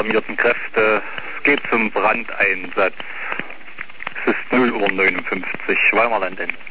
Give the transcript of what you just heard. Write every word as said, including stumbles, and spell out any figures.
alarmierten Kräfte. Es geht zum Brandeinsatz. Es ist null Uhr neunundfünfzig, Weimarland Ende.